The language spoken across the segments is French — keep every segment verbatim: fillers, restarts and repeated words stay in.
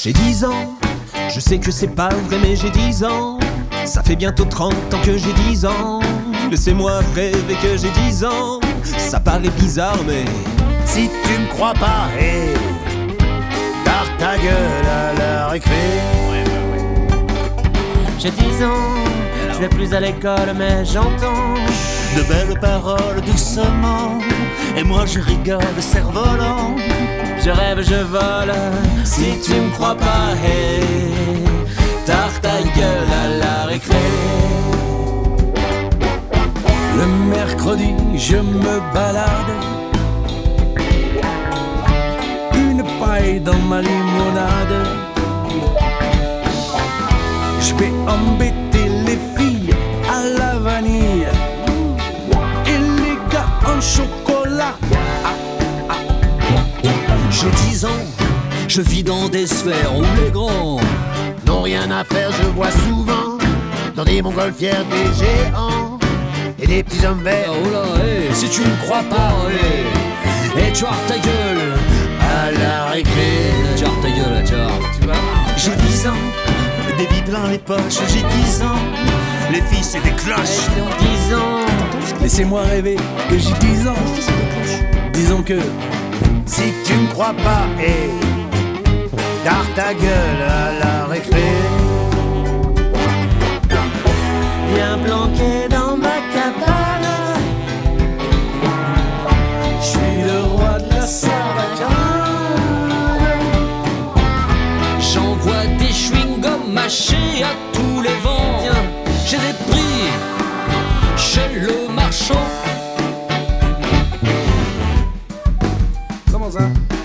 J'ai dix ans, je sais que c'est pas vrai mais j'ai dix ans. Ça fait bientôt trente ans que j'ai dix ans. Laissez-moi rêver que j'ai dix ans. Ça paraît bizarre mais si tu me crois pas, hé, hey, garde ta gueule à la récré. Ouais, ouais, ouais. J'ai dix ans, je vais plus à l'école mais j'entends de belles paroles doucement. Et moi je rigole cerf-volant. Je rêve, je vole. Si tu me crois pas, hey, tarte ta gueule à la récré. Le mercredi, je me balade, une paille dans ma limonade. Je vais embêter les filles à la vanille et les gars en chocolat. J'ai dix ans, je vis dans des sphères où les grands n'ont rien à faire. Je vois souvent dans des montgolfières des géants et des petits hommes verts. Oh là, hey, si tu me crois pas, hey, et tu as ta gueule à la récré. Tu as ta gueule, tu vois. J'ai dix ans, des billes plein les poches. J'ai dix ans, les filles c'est des cloches. dix ans, laissez-moi rêver que j'ai dix ans. Disons que si tu me crois pas, hé, hey, garde ta gueule à la récré. Bien planqué dans ma cabane, je suis le roi de la sarbacane. J'envoie des chewing-gums mâchés à tous les vents. Tiens. J'ai des prix chez le marchand. Comment ça?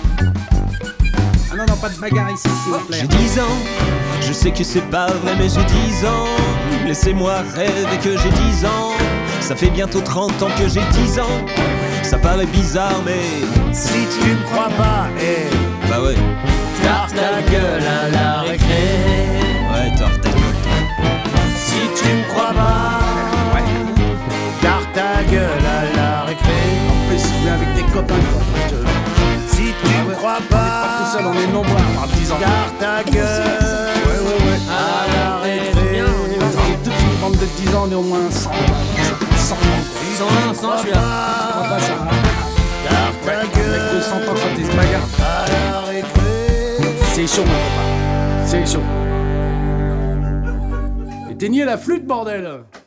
Ah non, non, pas de bagarre ici, s'il vous plaît. J'ai dix ans, je sais que c'est pas vrai mais j'ai dix ans. Laissez-moi rêver que j'ai dix ans. Ça fait bientôt trente ans que j'ai dix ans. Ça paraît bizarre mais si tu me crois pas, hé, hey, bah ouais, tarte ta gueule à la récré. Ouais, tarte ta gueule. Si tu me crois pas, ouais, garde ta gueule à la récré. En plus, je viens avec des copains, quoi. Si tu ah ouais, me crois pas, pas tout seul, on est nombreux à avoir dix ans. Garde ta gueule, ouais, ouais, ouais, à la récré. On est toute une bande de dix ans, on est au moins cent. cent, cent un, cent, je suis là. Je crois pas ça. Garde ta gueule. Avec deux cents ans quand ils se bagarrent. À la récré. C'est chaud, mon copain. C'est chaud. Éteignez la flûte, bordel!